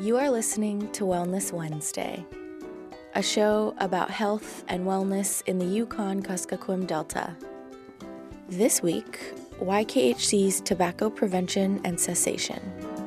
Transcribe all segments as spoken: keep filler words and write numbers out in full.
You are listening to Wellness Wednesday, a show about health and wellness in the Yukon-Kuskokwim Delta. This week, Y K H C's tobacco prevention and cessation.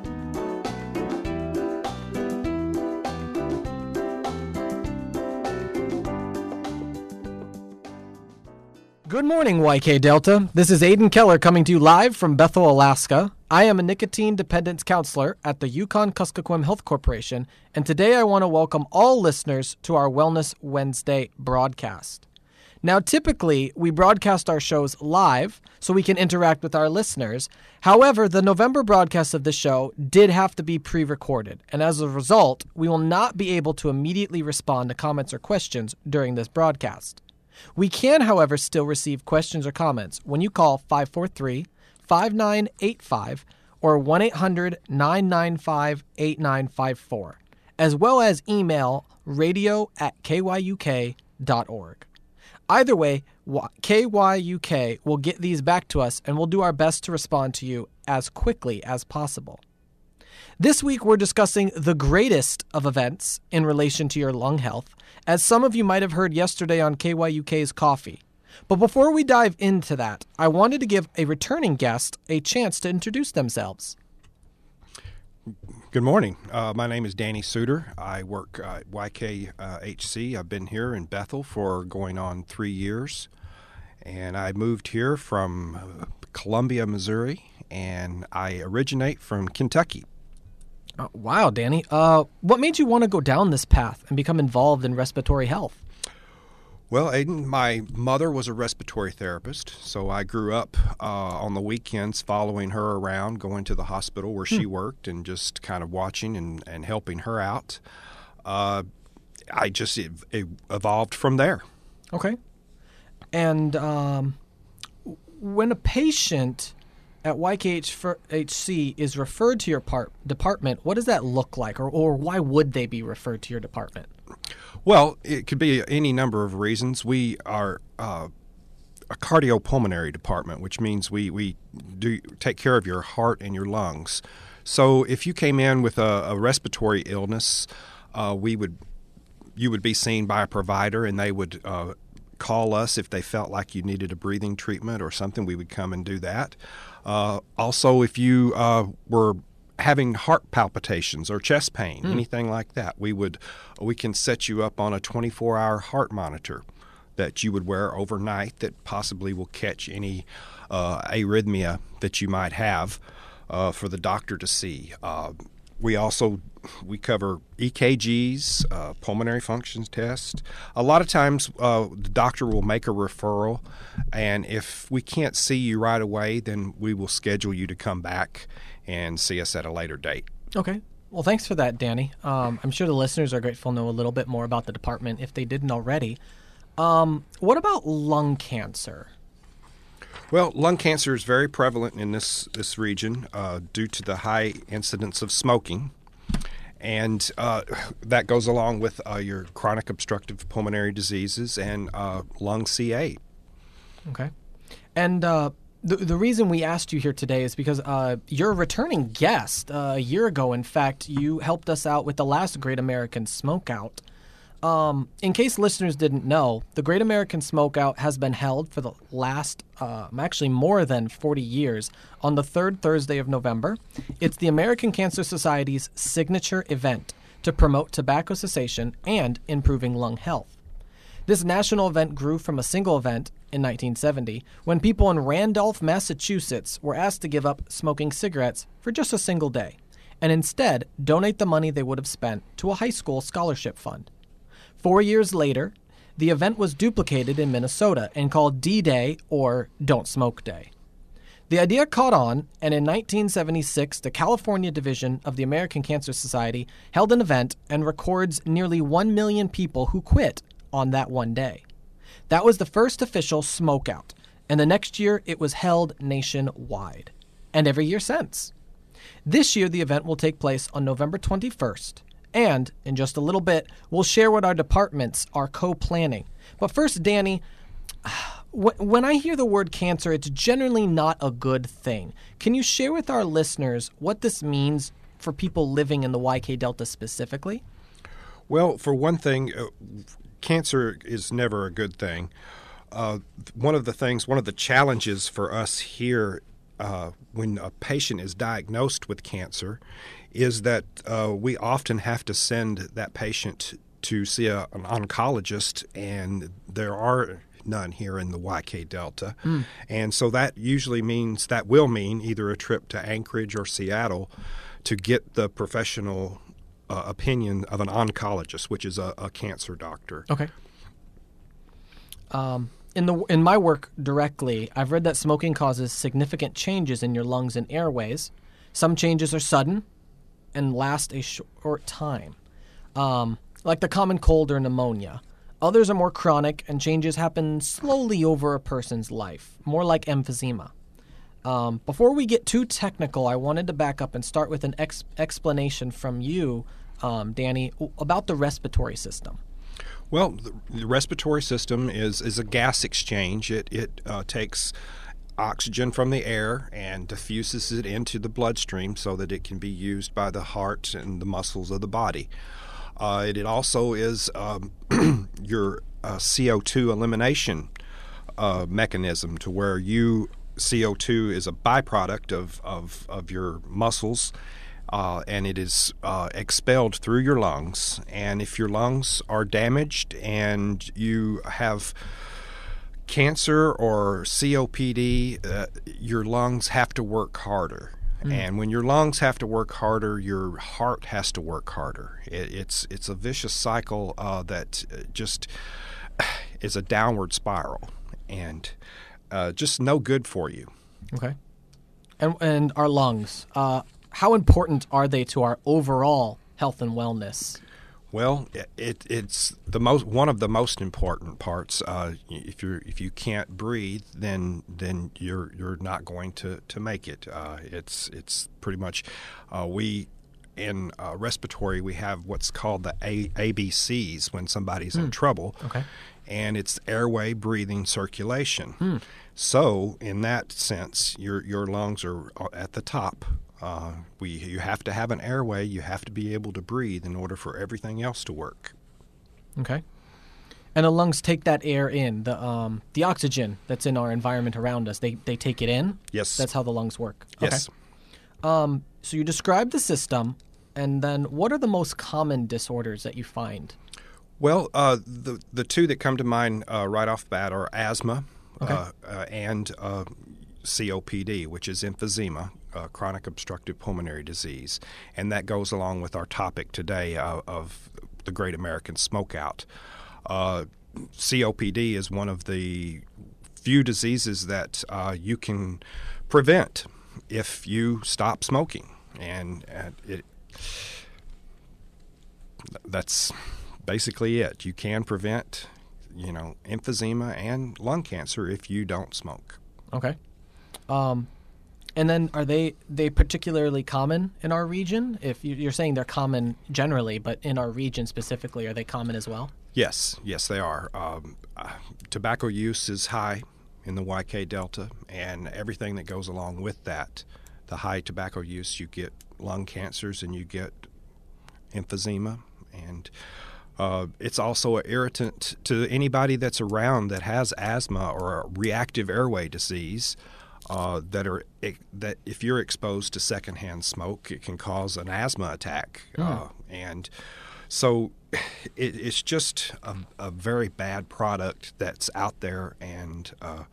Good morning, Y K Delta. This is Aidan Keller coming to you live from Bethel, Alaska. I am a nicotine dependence counselor at the Yukon-Kuskokwim Health Corporation, and today I want to welcome all listeners to our Wellness Wednesday broadcast. Now, typically, we broadcast our shows live so we can interact with our listeners. However, the November broadcast of the show did have to be pre-recorded, and as a result, we will not be able to immediately respond to comments or questions during this broadcast. We can, however, still receive questions or comments when you call five four three, five nine eight five or one eight hundred, nine nine five, eight nine five four, as well as email radio at k y u k dot org. Either way, K Y U K will get these back to us, and we'll do our best to respond to you as quickly as possible. This week, we're discussing the greatest of events in relation to your lung health, as some of you might have heard yesterday on K Y U K's Coffee. But before we dive into that, I wanted to give a returning guest a chance to introduce themselves. Good morning. Uh, my name is Danny Suter. I work uh, at Y K H C. I've been here in Bethel for going on three years. And I moved here from Columbia, Missouri, and I originate from Kentucky. Oh, wow, Danny. Uh, what made you want to go down this path and become involved in respiratory health? Well, Aidan, my mother was a respiratory therapist, so I grew up uh, on the weekends following her around, going to the hospital where hmm. she worked and just kind of watching and, and helping her out. Uh, I just it, it evolved from there. Okay. And um, when a patient at Y K H C is referred to your part, department, what does that look like, or, or why would they be referred to your department? Well, it could be any number of reasons. We are uh, a cardiopulmonary department, which means we, we do take care of your heart and your lungs. So if you came in with a, a respiratory illness, uh, we would you would be seen by a provider, and they would uh, call us if they felt like you needed a breathing treatment or something. We would come and do that. Uh, also, if you uh, were having heart palpitations or chest pain, mm. anything like that, we would we can set you up on a twenty-four hour heart monitor that you would wear overnight that possibly will catch any uh, arrhythmia that you might have uh, for the doctor to see. Uh, we also we cover E K Gs, uh, pulmonary functions test. A lot of times uh, the doctor will make a referral, and if we can't see you right away, then we will schedule you to come back and see us at a later date. Okay. Well, thanks for that, Danny. Um, I'm sure the listeners are grateful to know a little bit more about the department if they didn't already. Um, what about lung cancer? Well, lung cancer is very prevalent in this, this region uh, due to the high incidence of smoking. And uh, that goes along with uh, your chronic obstructive pulmonary diseases and uh, lung C A. Okay. And uh, the the reason we asked you here today is because uh, you're a returning guest. Uh, a year ago, in fact, you helped us out with the last Great American Smokeout. Um, in case listeners didn't know, the Great American Smokeout has been held for the last, uh, actually more than forty years, on the third Thursday of November. It's the American Cancer Society's signature event to promote tobacco cessation and improving lung health. This national event grew from a single event in nineteen seventy when people in Randolph, Massachusetts were asked to give up smoking cigarettes for just a single day and instead donate the money they would have spent to a high school scholarship fund. Four years later, the event was duplicated in Minnesota and called D-Day or Don't Smoke Day. The idea caught on, and in nineteen seventy-six, the California division of the American Cancer Society held an event and records nearly one million people who quit on that one day. That was the first official smokeout, and the next year it was held nationwide, and every year since. This year, the event will take place on November twenty-first. And, in just a little bit, we'll share what our departments are co-planning. But first, Danny, when I hear the word cancer, it's generally not a good thing. Can you share with our listeners what this means for people living in the Y K Delta specifically? Well, for one thing, uh, cancer is never a good thing. Uh, one of the things, one of the challenges for us here uh, when a patient is diagnosed with cancer is that uh, we often have to send that patient to see a, an oncologist, and there are none here in the Y K Delta. Mm. And so that usually means, that will mean either a trip to Anchorage or Seattle to get the professional uh, opinion of an oncologist, which is a, a cancer doctor. Okay. Um, in the in my work directly, I've read that smoking causes significant changes in your lungs and airways. Some changes are sudden and last a short time, um, like the common cold or pneumonia. Others are more chronic, and changes happen slowly over a person's life, more like emphysema. Um, before we get too technical, I wanted to back up and start with an ex- explanation from you, um, Danny, about the respiratory system. Well, the, the respiratory system is, is a gas exchange. It, it uh, takes oxygen from the air and diffuses it into the bloodstream so that it can be used by the heart and the muscles of the body. Uh, it, it also is um, your uh, C O two elimination uh, mechanism, to where you C O two is a byproduct of, of, of your muscles, uh, and it is uh, expelled through your lungs. And if your lungs are damaged and you have cancer or C O P D, uh, your lungs have to work harder. Mm. And when your lungs have to work harder, your heart has to work harder. It, it's it's a vicious cycle uh, that just is a downward spiral, and uh, just no good for you. Okay. And and our lungs, uh, how important are they to our overall health and wellness? Well, it, it's the most one of the most important parts. Uh, if you if you can't breathe, then then you're you're not going to, to make it. Uh, it's it's pretty much uh, we in uh, respiratory we have what's called the A- ABCs when somebody's mm. in trouble. Okay. And it's airway, breathing, circulation. Mm. So in that sense, your your lungs are at the top. Uh, we you have to have an airway. You have to be able to breathe in order for everything else to work. Okay. And the lungs take that air in, the um, the oxygen that's in our environment around us. They they take it in. Yes. That's how the lungs work. Yes. Okay. Um, so you described the system, and then what are the most common disorders that you find? Well, uh, the the two that come to mind uh, right off the bat are asthma okay. uh, uh, and uh, C O P D, which is emphysema. Uh, chronic obstructive pulmonary disease, and that goes along with our topic today uh, of the Great American Smokeout. Uh, C O P D is one of the few diseases that uh, you can prevent if you stop smoking, and, and it that's basically it. You can prevent, you know, emphysema and lung cancer if you don't smoke. Okay. Um, And then are they they particularly common in our region? If you're saying they're common generally, but in our region specifically, are they common as well? Yes, yes, they are. Um, uh, tobacco use is high in the Y K Delta, and everything that goes along with that. The high tobacco use, you get lung cancers and you get emphysema, and uh, it's also an irritant to anybody that's around that has asthma or a reactive airway disease. Uh, that are that if you're exposed to secondhand smoke, it can cause an asthma attack, mm. uh, and so it, it's just a, a very bad product that's out there. And uh,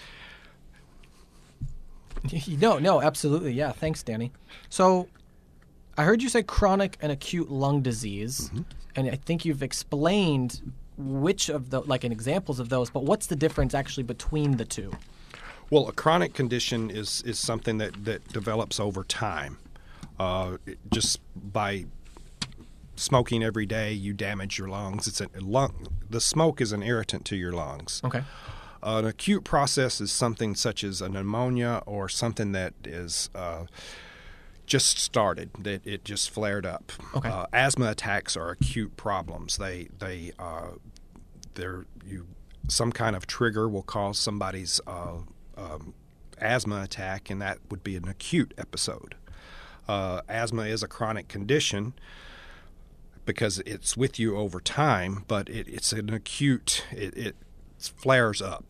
no, no, absolutely, yeah. Thanks, Danny. So I heard you say chronic and acute lung disease, mm-hmm. and I think you've explained which of the like in examples of those. But what's the difference actually between the two? Well, a chronic condition is, is something that, that develops over time. Uh, just by smoking every day, you damage your lungs. It's a lung. The smoke is an irritant to your lungs. Okay. Uh, an acute process is something such as a pneumonia or something that is uh, just started. That it just flared up. Okay. Uh, asthma attacks are acute problems. They they uh, they're you some kind of trigger will cause somebody's uh, Um, asthma attack, and that would be an acute episode. Uh, asthma is a chronic condition because it's with you over time, but it, it's an acute, it, it flares up.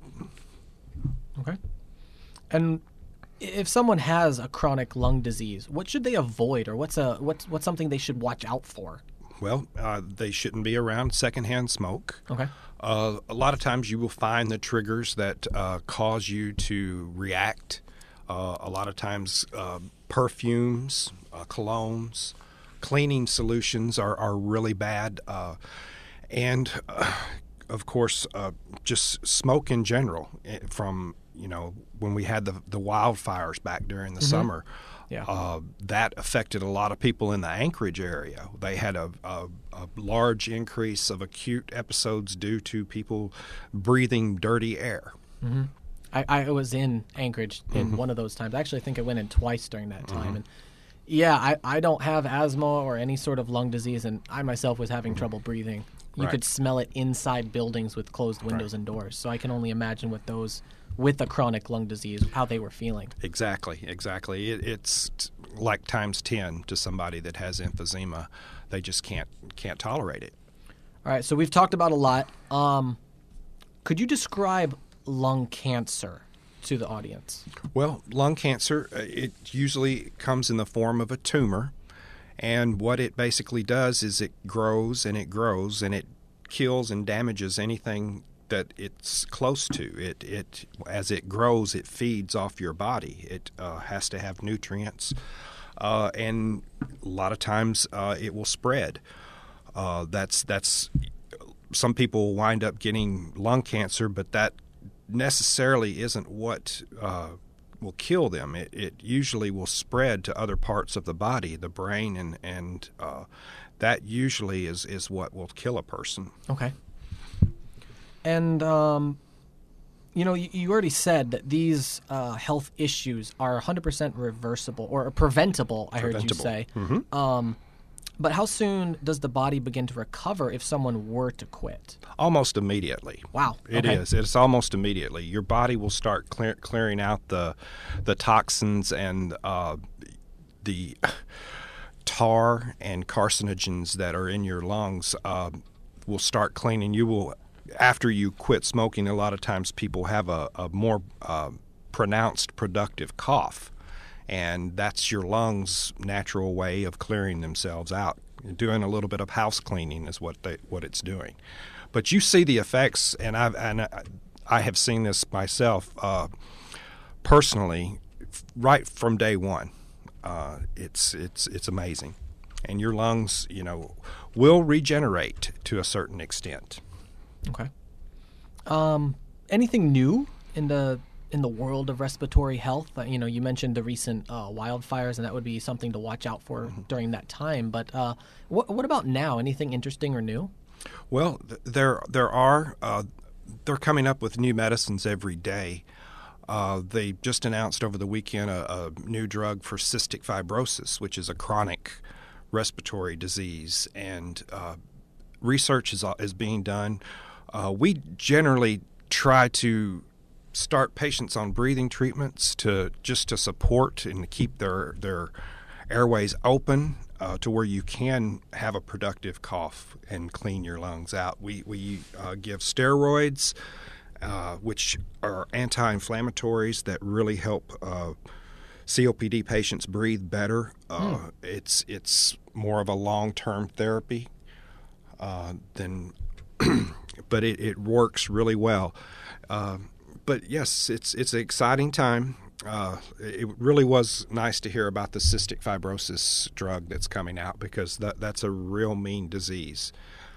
Okay. And if someone has a chronic lung disease, what should they avoid, or what's a what's what's something they should watch out for? Well, uh, they shouldn't be around secondhand smoke. Okay. Uh, a lot of times you will find the triggers that uh, cause you to react. Uh, a lot of times uh, perfumes, uh, colognes, cleaning solutions are, are really bad. Uh, and, uh, of course, uh, just smoke in general from, you know, when we had the, the wildfires back during the mm-hmm. summer. Yeah. Uh, that affected a lot of people in the Anchorage area. They had a, a, a large increase of acute episodes due to people breathing dirty air. Mm-hmm. I, I was in Anchorage in mm-hmm. one of those times. Actually, I think I went in twice during that time. Mm-hmm. And yeah, I, I don't have asthma or any sort of lung disease, and I myself was having mm-hmm. trouble breathing. You right. could smell it inside buildings with closed windows right. and doors. So I can only imagine what those with a chronic lung disease, how they were feeling. Exactly, exactly. It, it's t- like times ten to somebody that has emphysema. They just can't can't tolerate it. All right, so we've talked about a lot. Um, could you describe lung cancer to the audience? Well, lung cancer, it usually comes in the form of a tumor. And what it basically does is it grows and it grows and it kills and damages anything that it's close to. It, it as it grows, it feeds off your body. It uh, has to have nutrients, uh, and a lot of times uh, it will spread. Uh, that's that's some people wind up getting lung cancer, but that necessarily isn't what uh, will kill them. It, it usually will spread to other parts of the body, the brain, and and uh, that usually is is what will kill a person. Okay. And, um, you know, you, you already said that these uh, health issues are one hundred percent reversible or preventable, I preventable. heard you say. Mm-hmm. Um, but how soon does the body begin to recover if someone were to quit? Almost immediately. Wow. It okay. is. It's almost immediately. Your body will start clear, clearing out the, the toxins and uh, the tar and carcinogens that are in your lungs uh, will start cleaning. You will... After you quit smoking, a lot of times people have a, a more uh, pronounced productive cough, and that's your lungs' natural way of clearing themselves out. Doing a little bit of house cleaning is what they, what it's doing. But you see the effects, and I've and I have seen this myself uh, personally, right from day one. Uh, it's it's it's amazing, and your lungs, you know, will regenerate to a certain extent. Okay. Um, anything new in the in the world of respiratory health? Uh, you know, you mentioned the recent uh, wildfires, and that would be something to watch out for mm-hmm. during that time. But uh, what what about now? Anything interesting or new? Well, th- there there are. Uh, they're coming up with new medicines every day. Uh, they just announced over the weekend a, a new drug for cystic fibrosis, which is a chronic respiratory disease, and uh, research is is being done. Uh, we generally try to start patients on breathing treatments to just to support and to keep their their airways open uh, to where you can have a productive cough and clean your lungs out. We we uh, give steroids, uh, which are anti-inflammatories that really help uh, C O P D patients breathe better. Uh, mm. It's it's more of a long-term therapy uh, than. But it, it works really well. Uh, but yes, it's it's an exciting time. Uh, it really was nice to hear about the cystic fibrosis drug that's coming out because that that's a real mean disease.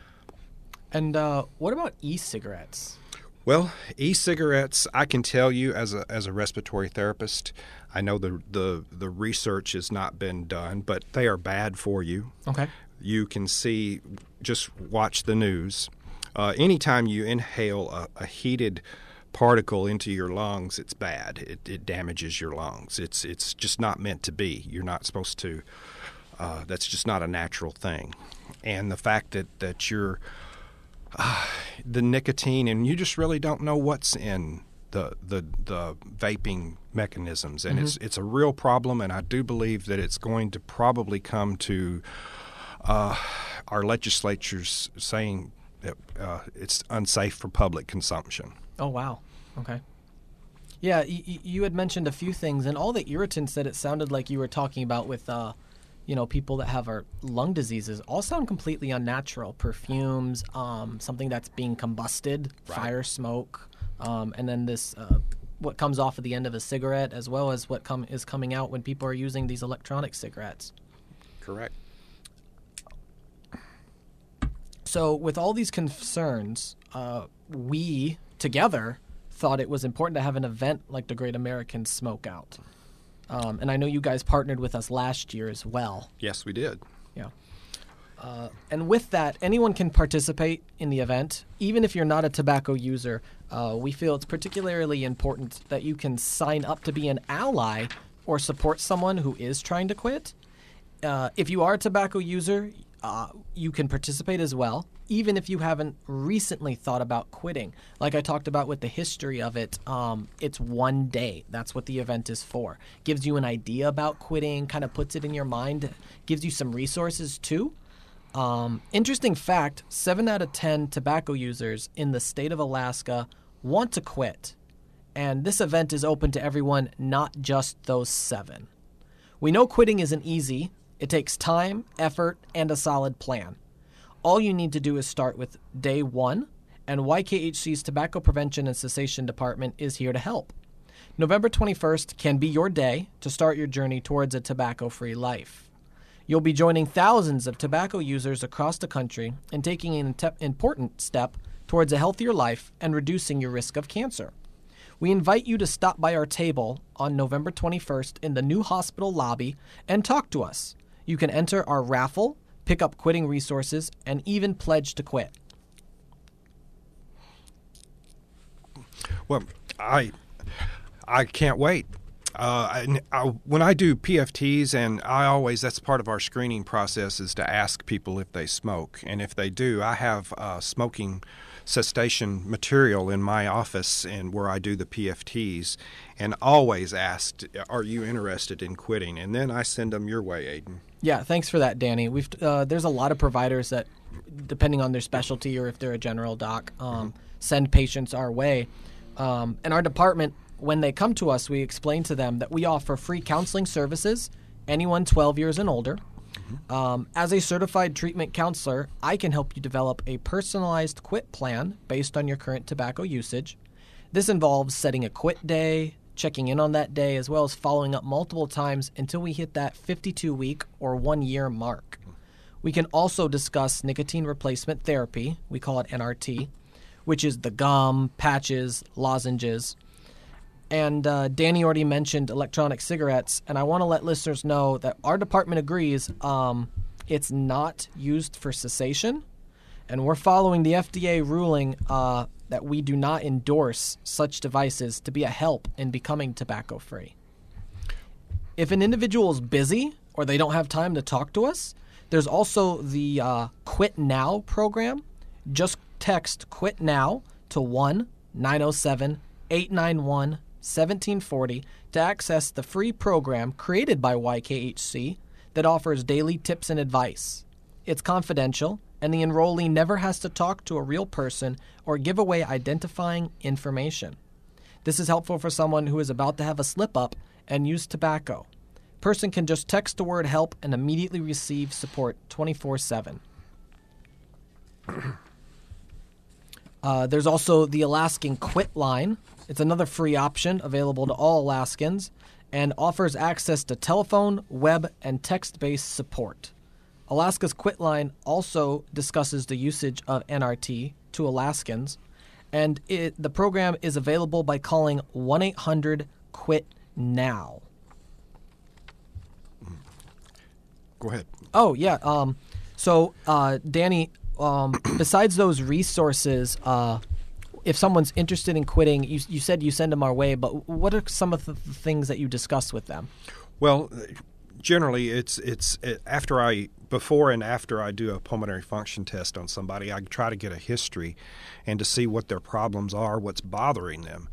And uh, what about e-cigarettes? Well, e-cigarettes, I can tell you as a as a respiratory therapist, I know the the, the research has not been done, but they are bad for you. Okay. You can see, just watch the news. Uh, anytime you inhale a, a heated particle into your lungs, it's bad. It, it damages your lungs. It's it's just not meant to be. You're not supposed to. Uh, that's just not a natural thing. And the fact that that you're uh, the nicotine, and you just really don't know what's in the the the vaping mechanisms, and mm-hmm. it's it's a real problem, and I do believe that it's going to probably come to uh, our legislatures saying that uh, it's unsafe for public consumption. Oh wow, okay. Yeah, y- y- you had mentioned a few things, and all the irritants that it sounded like you were talking about with, uh, you know, people that have our lung diseases all sound completely unnatural. Perfumes, um, something that's being combusted, right. Fire, smoke. Um, and then this, uh, what comes off at the end of a cigarette, as well as what com- is coming out when people are using these electronic cigarettes. Correct. So with all these concerns, uh, we together thought it was important to have an event like the Great American Smokeout. Um, and I know you guys partnered with us last year as well. Yes, we did. Yeah. Uh, and with that, anyone can participate in the event. Even if you're not a tobacco user, uh, we feel it's particularly important that you can sign up to be an ally or support someone who is trying to quit. Uh, if you are a tobacco user, uh, you can participate as well, even if you haven't recently thought about quitting. Like I talked about with the history of it, um, it's one day. That's what the event is for. Gives you an idea about quitting, kind of puts it in your mind, gives you some resources too. Um, interesting fact, seven out of ten tobacco users in the state of Alaska want to quit. And this event is open to everyone, not just those seven. We know quitting isn't easy. It takes time, effort, and a solid plan. All you need to do is start with day one, and Y K H C's Tobacco Prevention and Cessation Department is here to help. November twenty-first can be your day to start your journey towards a tobacco-free life. You'll be joining thousands of tobacco users across the country and taking an te- important step towards a healthier life and reducing your risk of cancer. We invite you to stop by our table on November twenty-first in the new hospital lobby and talk to us. You can enter our raffle, pick up quitting resources, and even pledge to quit. Well, I I can't wait. Uh, I, I, when I do P F Ts, and I always, that's part of our screening process, is to ask people if they smoke. And if they do, I have uh, smoking cessation material in my office and where I do the P F Ts, and always asked, are you interested in quitting? And then I send them your way, Aiden. Yeah, thanks for that, Danny. We've uh, there's a lot of providers that, depending on their specialty or if they're a general doc, um, mm-hmm. send patients our way. Um, and our department, when they come to us, we explain to them that we offer free counseling services, anyone twelve years and older. Mm-hmm. Um, as a certified treatment counselor, I can help you develop a personalized quit plan based on your current tobacco usage. This involves setting a quit day, checking in on that day, as well as following up multiple times until we hit that fifty-two week or one-year mark. We can also discuss nicotine replacement therapy, we call it N R T, which is the gum, patches, lozenges. And uh, Danny already mentioned electronic cigarettes, and I want to let listeners know that our department agrees um, it's not used for cessation, and we're following the F D A ruling uh, that we do not endorse such devices to be a help in becoming tobacco-free. If an individual is busy or they don't have time to talk to us, there's also the uh, Quit Now program. Just text Quit Now to one nine oh seven, eight nine one, one seven four zero to access the free program created by Y K H C that offers daily tips and advice. It's confidential, and the enrollee never has to talk to a real person or give away identifying information. This is helpful for someone who is about to have a slip-up and use tobacco. Person can just text the word help and immediately receive support twenty-four seven. Uh, there's also the Alaskan Quit Line. It's another free option available to all Alaskans and offers access to telephone, web, and text-based support. Alaska's Quit Line also discusses the usage of N R T to Alaskans, and it, the program is available by calling one eight hundred quit now. Go ahead. Oh, yeah. Um, so, uh, Danny, um, besides those resources, uh, if someone's interested in quitting, you, you said you send them our way, but what are some of the things that you discuss with them? Well, generally, it's it's it, after I before and after I do a pulmonary function test on somebody, I try to get a history and to see what their problems are, what's bothering them.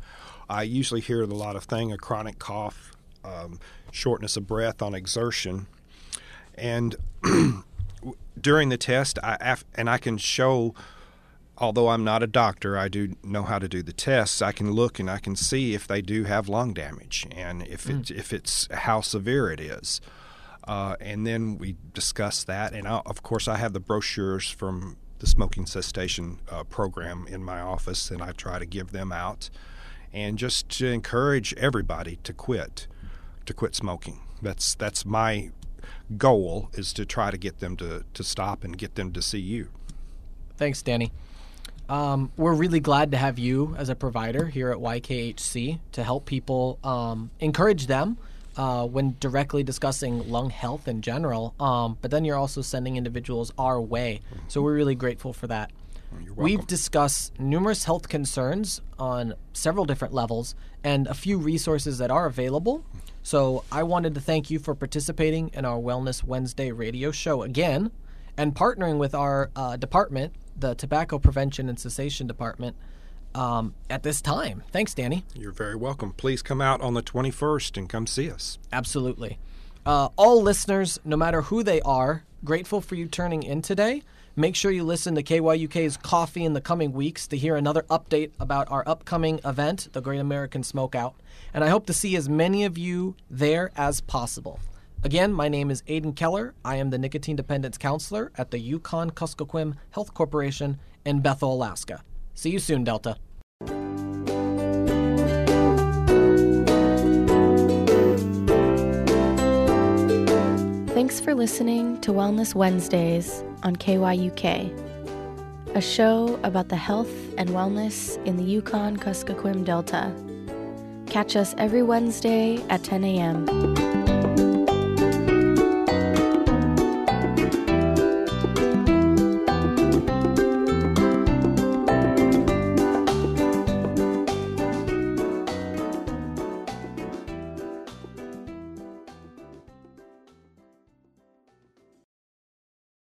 I usually hear a lot of things, a chronic cough, um, shortness of breath on exertion. And during the test, I, and I can show, although I'm not a doctor, I do know how to do the tests. I can look and I can see if they do have lung damage and if Mm. it, if it's how severe it is. Uh, and then we discuss that. And I, of course, I have the brochures from the smoking cessation uh, program in my office, and I try to give them out, and just to encourage everybody to quit, to quit smoking. That's that's my goal, is to try to get them to, to stop and get them to see you. Thanks, Danny. Um, we're really glad to have you as a provider here at Y K H C to help people, um, encourage them uh, when directly discussing lung health in general. Um, but then you're also sending individuals our way. So we're really grateful for that. You're welcome. We've discussed numerous health concerns on several different levels and a few resources that are available. So I wanted to thank you for participating in our Wellness Wednesday radio show again and partnering with our uh, department, the Tobacco Prevention and Cessation Department, um, at this time. Thanks, Danny. You're very welcome. Please come out on the twenty-first and come see us. Absolutely. Uh, all listeners, no matter who they are, grateful for you turning in today. Make sure you listen to K Y U K's Coffee in the coming weeks to hear another update about our upcoming event, the Great American Smokeout. And I hope to see as many of you there as possible. Again, my name is Aiden Keller. I am the Nicotine Dependence Counselor at the Yukon-Kuskokwim Health Corporation in Bethel, Alaska. See you soon, Delta. Thanks for listening to Wellness Wednesdays on K Y U K, a show about the health and wellness in the Yukon-Kuskokwim Delta. Catch us every Wednesday at ten a.m.